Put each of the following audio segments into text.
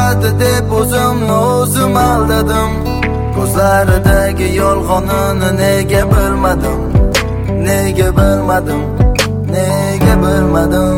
sevadi deb o'zimni o'zim aldadim. Ko'zlaridagi yolg'onini nega bilmadim, nega bilmadim, nega bilmadim.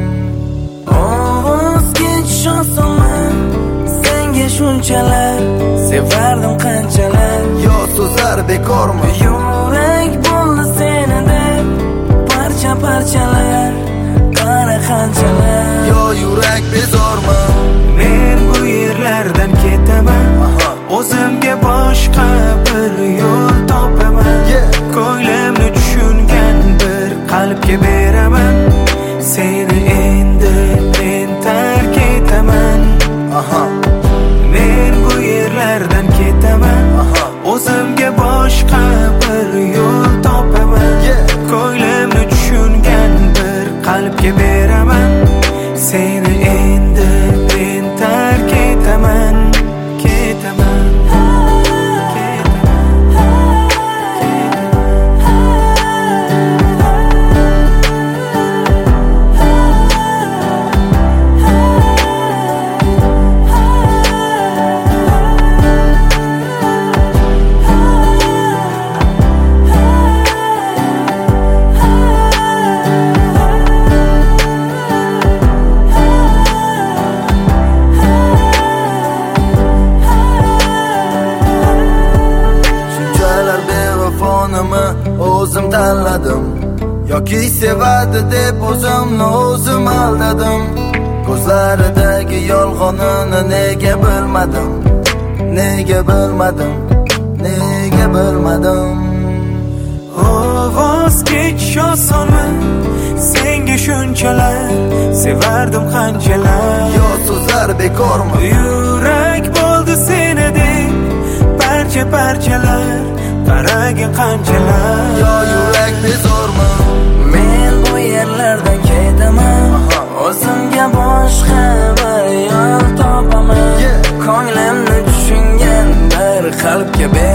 Ovozga tushaman senga shunchalar, sevardim qanchalar. Yo so'zlar bekormi? Yurak bo'ldi senida parcha parchalar, qara qanchalar. Yo yurak bezormi? Men bu yerlardan ketaman, o'zimga boshqa bir yo'l topaman. Ko'nglimni tushungan bir qalbga beraman, seni endi men tark etaman. Men bu yerlardan ketaman, o'zimga boshqa bir yo'l topaman. Ko'nglimni tushungan bir qalbga beraman, seni endi men tark etaman, ketaman. O'zim tanladim yoki sevadi deb o'zimni o'zim aldadim. Ko'zlaridagi yolg'onini nega bilmadim, nega bilmadim, nega bilmadim. Ovozga tushaman senga shunchalar, sevardim qanchalar. Yo so'zlar bekormi? Yurak bo'ldi senidek parcha parchalar, qaragin qanchalar. Yo yurak bezormi? Men bu yerlardan ketaman, o'zimga boshqa bir yo'l topaman. Ko'nglimni tushungan bir qalbga